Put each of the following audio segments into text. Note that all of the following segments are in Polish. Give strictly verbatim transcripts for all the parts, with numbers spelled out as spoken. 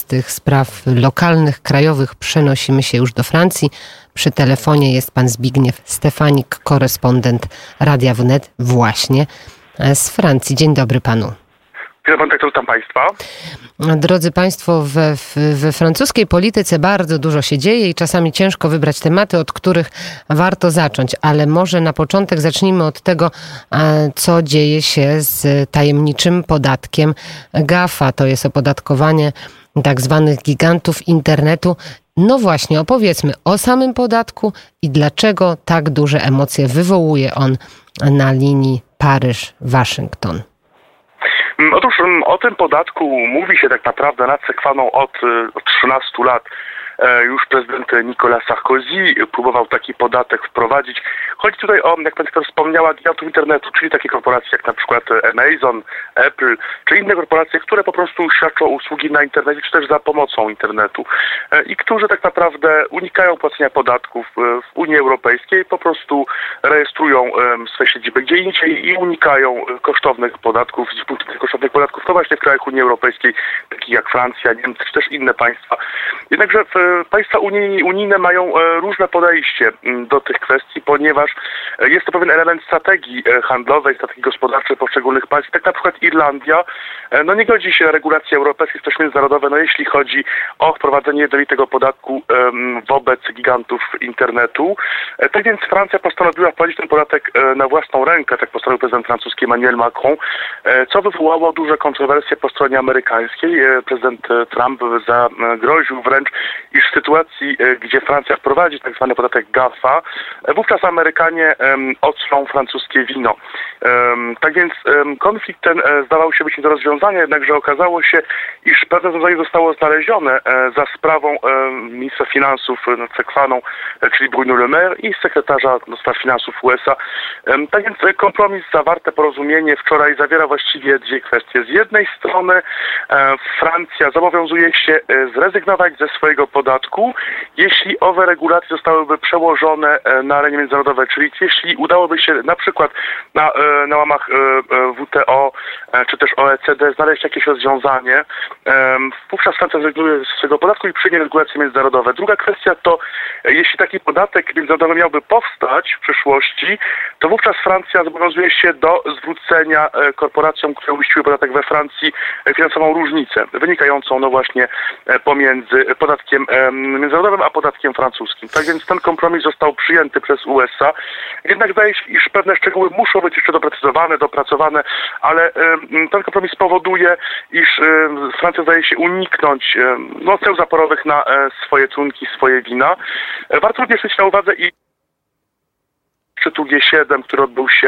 z tych spraw lokalnych, krajowych przenosimy się już do Francji. Przy telefonie jest pan Zbigniew Stefanik, korespondent Radia Wnet właśnie z Francji. Dzień dobry panu. Dzień dobry, witam państwa. Drodzy państwo, we, we francuskiej polityce bardzo dużo się dzieje i czasami ciężko wybrać tematy, od których warto zacząć, ale może na początek zacznijmy od tego, co dzieje się z tajemniczym podatkiem GAFA. To jest opodatkowanie tak zwanych gigantów internetu. No właśnie, opowiedzmy o samym podatku i dlaczego tak duże emocje wywołuje on na linii Paryż-Waszyngton. Otóż o tym podatku mówi się tak naprawdę nad sekwaną od, od trzynastu lat. Już prezydent Nicolas Sarkozy próbował taki podatek wprowadzić. Chodzi tutaj o, jak pani wspomniała, gigantów internetu, czyli takie korporacje jak na przykład Amazon, Apple, czy inne korporacje, które po prostu świadczą usługi na internecie, czy też za pomocą internetu i którzy tak naprawdę unikają płacenia podatków w Unii Europejskiej, po prostu rejestrują swoje siedziby gdzie indziej i unikają kosztownych podatków. Z punktu tych kosztownych podatków to właśnie w krajach Unii Europejskiej, takich jak Francja, Niemcy, czy też inne państwa. Jednakże w Państwa unijne mają różne podejście do tych kwestii, ponieważ jest to pewien element strategii handlowej, strategii gospodarczej poszczególnych państw. Tak na przykład Irlandia no nie godzi się na regulacje europejskie, też międzynarodowe, no jeśli chodzi o wprowadzenie jednolitego podatku um, wobec gigantów internetu. Tak więc Francja postanowiła wprowadzić ten podatek na własną rękę, tak postanowił prezydent francuski Emmanuel Macron, co wywołało duże kontrowersje po stronie amerykańskiej. Prezydent Trump zagroził wręcz, iż w sytuacji, gdzie Francja wprowadzi tak zwany podatek GAFA, wówczas Amerykanie um, oclą francuskie wino. Um, tak więc um, konflikt ten um, zdawał się być nie do rozwiązania, jednakże okazało się, iż pewne rozwiązanie zostało znalezione um, za sprawą um, ministra finansów um, sekwaną, um, czyli Bruno Le Maire i sekretarza do spraw finansów U S A. Um, tak więc kompromis, zawarte porozumienie wczoraj zawiera właściwie dwie kwestie. Z jednej strony um, Francja zobowiązuje się um, zrezygnować ze swojego podatku, jeśli owe regulacje zostałyby przełożone na arenie międzynarodowej, czyli jeśli udałoby się na przykład na, na łamach W T O czy też O E C D znaleźć jakieś rozwiązanie, wówczas Francja zrezygnuje ze swojego podatku i przyjmie regulacje międzynarodowe. Druga kwestia to, jeśli taki podatek międzynarodowy miałby powstać w przyszłości, to wówczas Francja zobowiązuje się do zwrócenia korporacjom, które umieściły podatek we Francji, finansową różnicę wynikającą no właśnie pomiędzy podatkiem międzynarodowym a podatkiem francuskim. Tak więc ten kompromis został przyjęty przez U S A. Jednak zdaje się, iż pewne szczegóły muszą być jeszcze doprecyzowane, dopracowane, ale ten kompromis spowoduje, iż Francja zdaje się uniknąć no, ceł zaporowych na swoje trunki, swoje wina. Warto również mieć na uwadze i szczytu G siedem, który odbył się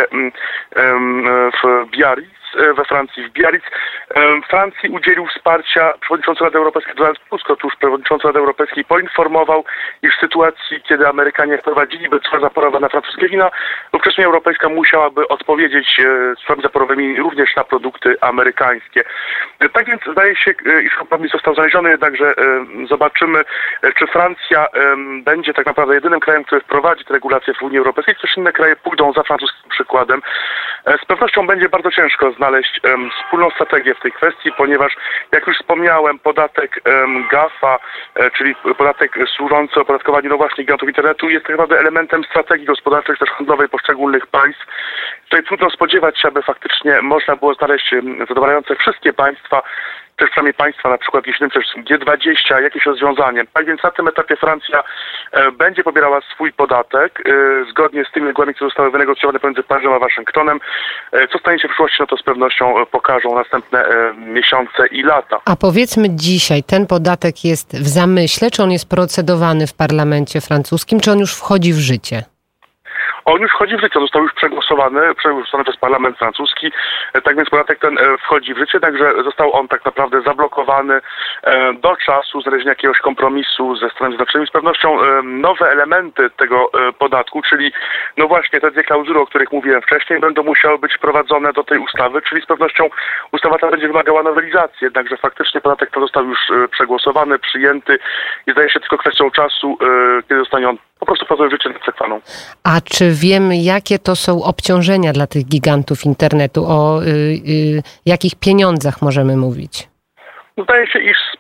w Biarritz, we Francji, w Biarritz. Francji udzielił wsparcia przewodniczący Rady Europejskiej Donald Tusk. Otóż przewodniczący Rady Europejskiej poinformował, iż w sytuacji, kiedy Amerykanie wprowadziliby cła zaporowe na francuskie wina, wówczas Unia Europejska musiałaby odpowiedzieć cłami zaporowymi również na produkty amerykańskie. Tak więc zdaje się, iż kompromis został znaleziony, jednakże zobaczymy, czy Francja będzie tak naprawdę jedynym krajem, który wprowadzi te regulacje w Unii Europejskiej, czy też inne kraje pójdą za francuskim przykładem. Z pewnością będzie bardzo ciężko znaleźć um, wspólną strategię w tej kwestii, ponieważ, jak już wspomniałem, podatek um, GAFA, e, czyli podatek służący opodatkowaniu no właśnie gigantów internetu, jest tak naprawdę elementem strategii gospodarczej, też handlowej poszczególnych państw. Tutaj trudno spodziewać się, aby faktycznie można było znaleźć um, zadowalające wszystkie państwa, też przynajmniej państwa, na przykład jeśli też G dwadzieścia, jakieś rozwiązanie. Tak więc na tym etapie Francja e, będzie pobierała swój podatek e, zgodnie z tymi regułami, które zostały wynegocjowane pomiędzy Paryżem a Waszyngtonem. E, co stanie się w przyszłości, no to z pewnością pokażą następne e, miesiące i lata. A powiedzmy dzisiaj, ten podatek jest w zamyśle, czy on jest procedowany w parlamencie francuskim, czy on już wchodzi w życie? On już wchodzi w życie, został już przegłosowany, przegłosowany przez parlament francuski, tak więc podatek ten wchodzi w życie, także został on tak naprawdę zablokowany do czasu znalezienia jakiegoś kompromisu ze Stanami Zjednoczonymi. Z pewnością nowe elementy tego podatku, czyli no właśnie te dwie klauzury, o których mówiłem wcześniej, będą musiały być wprowadzone do tej ustawy, czyli z pewnością ustawa ta będzie wymagała nowelizacji, jednakże faktycznie podatek ten został już przegłosowany, przyjęty i zdaje się tylko kwestią czasu, kiedy zostanie on po prostu wprowadzony w życie nad sekwaną. A czy wiemy, jakie to są obciążenia dla tych gigantów internetu? O y, y, jakich pieniądzach możemy mówić? Zdaje się, iż z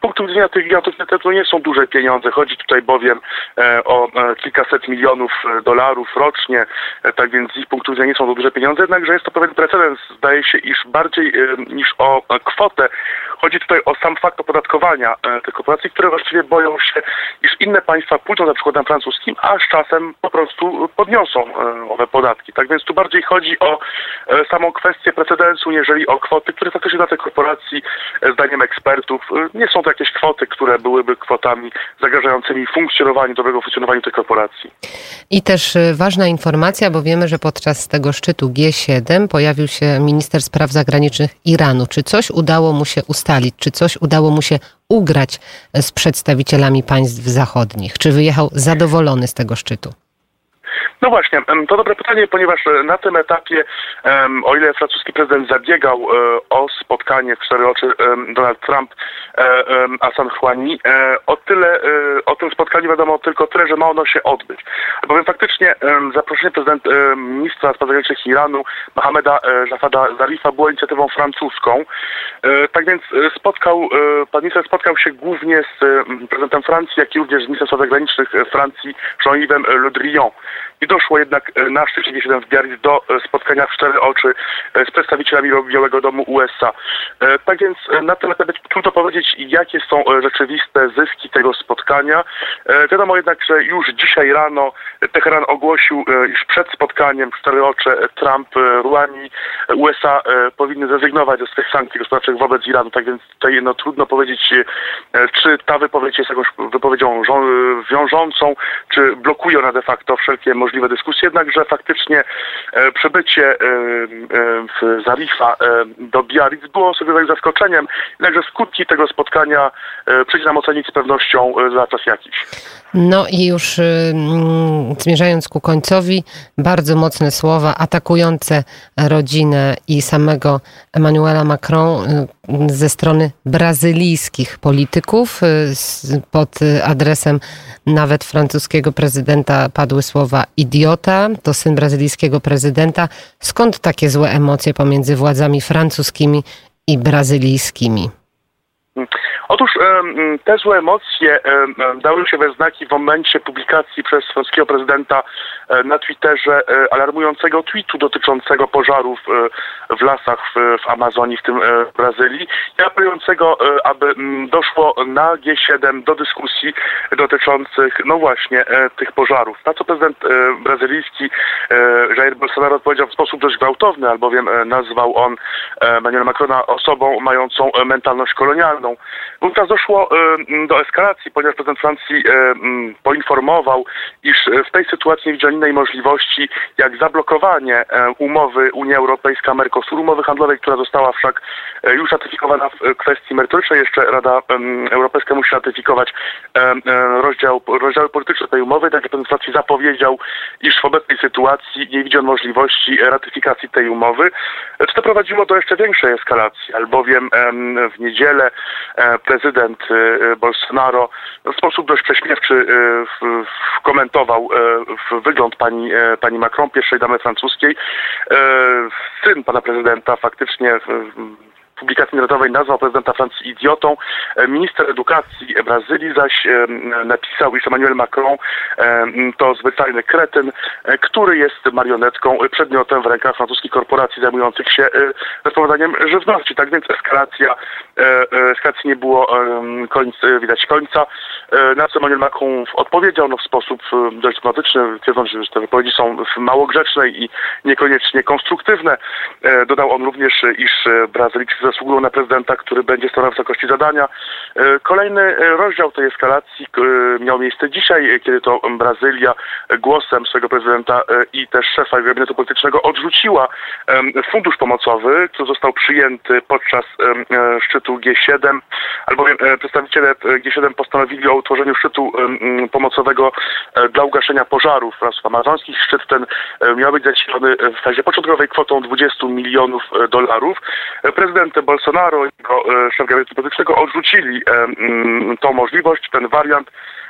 punktu widzenia tych gigantów to nie są duże pieniądze. Chodzi tutaj bowiem o kilkaset milionów dolarów rocznie, tak więc z ich punktu widzenia nie są to duże pieniądze, jednakże jest to pewien precedens. Zdaje się, iż bardziej niż o kwotę chodzi tutaj o sam fakt opodatkowania tych korporacji, które właściwie boją się, iż inne państwa pójdą za przykładem francuskim, a z czasem po prostu podniosą owe podatki. Tak więc tu bardziej chodzi o samą kwestię precedensu, jeżeli o kwoty, które faktycznie dla tych korporacji, zdaniem ekspertów, nie są to jakieś kwoty, które byłyby kwotami zagrażającymi funkcjonowaniu, dobrego funkcjonowaniu tych korporacji. I też ważna informacja, bo wiemy, że podczas tego szczytu G siedem pojawił się minister spraw zagranicznych Iranu. Czy coś udało mu się ustalić? Czy coś udało mu się ugrać z przedstawicielami państw zachodnich? Czy wyjechał zadowolony z tego szczytu? No właśnie, to dobre pytanie, ponieważ na tym etapie, o ile francuski prezydent zabiegał o spotkanie w cztery oczy Donald Trump, Hassan Rouhani, o tyle o tym spotkaniu wiadomo tylko tyle, że ma ono się odbyć. Bowiem faktycznie zaproszenie prezydent, ministra spraw zagranicznych Iranu, Mohameda Jafada Zarifa, było inicjatywą francuską. Tak więc spotkał, pan minister spotkał się głównie z prezydentem Francji, jak i również z ministrem spraw zagranicznych Francji, Jean-Yves Le Drian. I doszło jednak na szczycie G siedem w Biarritz do spotkania w cztery oczy z przedstawicielami Białego Domu U S A. Tak więc na tym etapie trudno powiedzieć, jakie są rzeczywiste zyski tego spotkania. Wiadomo jednak, że już dzisiaj rano Teheran ogłosił, iż przed spotkaniem w cztery oczy Trump, Rouhani, U S A powinny zrezygnować ze swych sankcji gospodarczych wobec Iranu. Tak więc tutaj no, trudno powiedzieć, czy ta wypowiedź jest jakąś wypowiedzią wiążącą, czy blokuje ona de facto wszelkie możliwe dyskusje, jednakże faktycznie e, przybycie e, e, Zarifa e, do Biarritz było sobie zaskoczeniem, jednakże skutki tego spotkania e, przyjdzie nam ocenić z pewnością e, za czas jakiś. No i już y, zmierzając ku końcowi, bardzo mocne słowa atakujące rodzinę i samego Emmanuela Macron y, ze strony brazylijskich polityków. Y, pod adresem nawet francuskiego prezydenta padły słowa idiota, to syn brazylijskiego prezydenta. Skąd takie złe emocje pomiędzy władzami francuskimi i brazylijskimi? Otóż te złe emocje dały się we znaki w momencie publikacji przez francuskiego prezydenta na Twitterze alarmującego tweetu dotyczącego pożarów w lasach w Amazonii, w tym w Brazylii, i apelującego, aby doszło na G siedem do dyskusji dotyczących, no właśnie, tych pożarów. Na co prezydent brazylijski Jair Bolsonaro odpowiedział w sposób dość gwałtowny, albowiem nazwał on Emmanuela Macrona osobą mającą mentalność kolonialną. Wówczas doszło do eskalacji, ponieważ prezydent Francji poinformował, iż w tej sytuacji nie widział innej możliwości jak zablokowanie umowy Unia Europejska-Mercosur, umowy handlowej, która została wszak już ratyfikowana w kwestii merytorycznej. Jeszcze Rada Europejska musi ratyfikować rozdział, rozdziały polityczne tej umowy. Także prezydent Francji zapowiedział, iż w obecnej sytuacji nie widzi on możliwości ratyfikacji tej umowy. Co to prowadziło do jeszcze większej eskalacji, albowiem w niedzielę prezydent Bolsonaro w sposób dość prześmiewczy komentował wygląd pani, pani Macron, pierwszej damy francuskiej. Syn pana prezydenta faktycznie w publikacji narodowej nazwał prezydenta Francji idiotą. Minister edukacji Brazylii zaś napisał, iż Emmanuel Macron to zwyczajny kretyn, który jest marionetką, przedmiotem w rękach francuskich korporacji zajmujących się rozprowadzaniem żywności. Tak więc eskalacja, eskalacji nie było końca, widać końca. Na co Emmanuel Macron odpowiedział no, w sposób dość dyplomatyczny, twierdząc, że te wypowiedzi są mało grzeczne i niekoniecznie konstruktywne. Dodał on również, iż Brazylijczycy zasługują na prezydenta, który będzie stał na wysokości zadania. Kolejny rozdział tej eskalacji miał miejsce dzisiaj, kiedy to Brazylia głosem swojego prezydenta i też szefa gabinetu politycznego odrzuciła fundusz pomocowy, który został przyjęty podczas szczytu G siedem, albowiem przedstawiciele G siedem postanowili o utworzeniu szczytu pomocowego dla ugaszenia pożarów w lasach amazońskich. Szczyt ten miał być zasilony w fazie początkowej kwotą dwudziestu milionów dolarów. Prezydent Bolsonaro i jego szef gabinetu politycznego odrzucili tą możliwość, ten wariant,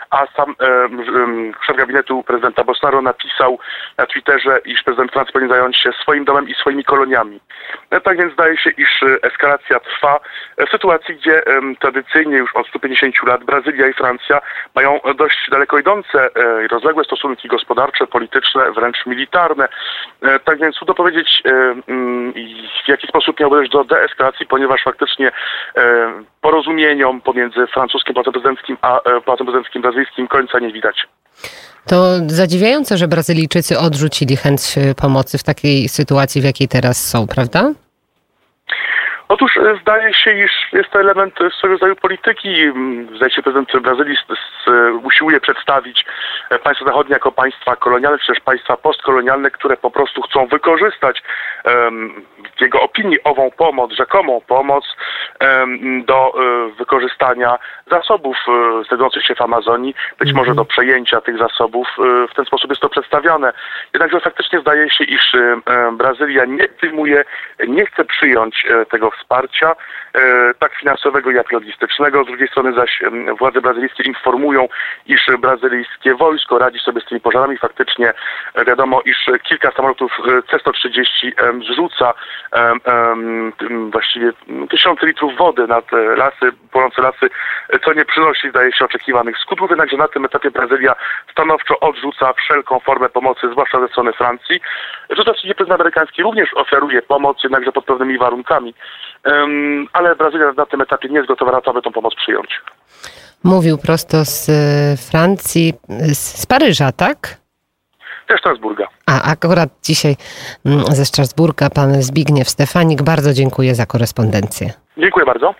a sam szef gabinetu prezydenta Bolsonaro napisał na Twitterze, iż prezydent Francji powinien zająć się swoim domem i swoimi koloniami. Tak więc zdaje się, iż eskalacja trwa w sytuacji, gdzie tradycyjnie już od stu pięćdziesięciu lat Brazylia i Francja mają dość daleko idące i rozległe stosunki gospodarcze, polityczne, wręcz militarne. Tak więc trudno powiedzieć, w jaki sposób miałby dojść do deeskalacji, ponieważ faktycznie porozumieniom pomiędzy francuskim pałacem prezydenckim a pałacem prezydenckim brazylijskim końca nie widać. To zadziwiające, że Brazylijczycy odrzucili chęć pomocy w takiej sytuacji, w jakiej teraz są, prawda? Otóż zdaje się, iż jest to element swego rodzaju polityki. Zdaje się, prezydent Brazylii usiłuje przedstawić państwa zachodnie jako państwa kolonialne, czy też państwa postkolonialne, które po prostu chcą wykorzystać w jego opinii ową pomoc, rzekomą pomoc do wykorzystania zasobów znajdujących się w Amazonii, być może do przejęcia tych zasobów. W ten sposób jest to przedstawiane. Jednakże faktycznie zdaje się, iż Brazylia nie przyjmuje, nie chce przyjąć tego wsparcia, tak finansowego, jak i logistycznego. Z drugiej strony zaś władze brazylijskie informują, iż brazylijskie wojsko radzi sobie z tymi pożarami. Faktycznie wiadomo, iż kilka samolotów C sto trzydzieści zrzuca właściwie tysiące litrów wody nad lasy, płonące lasy, co nie przynosi, zdaje się, oczekiwanych skutków. Jednakże na tym etapie Brazylia stanowczo odrzuca wszelką formę pomocy, zwłaszcza ze strony Francji. Rzeczywiście prezydent amerykański również oferuje pomoc, jednakże pod pewnymi warunkami. Ale Brazylia na tym etapie nie jest gotowa na to, aby tą pomoc przyjąć. Mówił prosto z Francji, z Paryża, tak? Ze Strasburga. A akurat dzisiaj ze Strasburga pan Zbigniew Stefanik. Bardzo dziękuję za korespondencję. Dziękuję bardzo.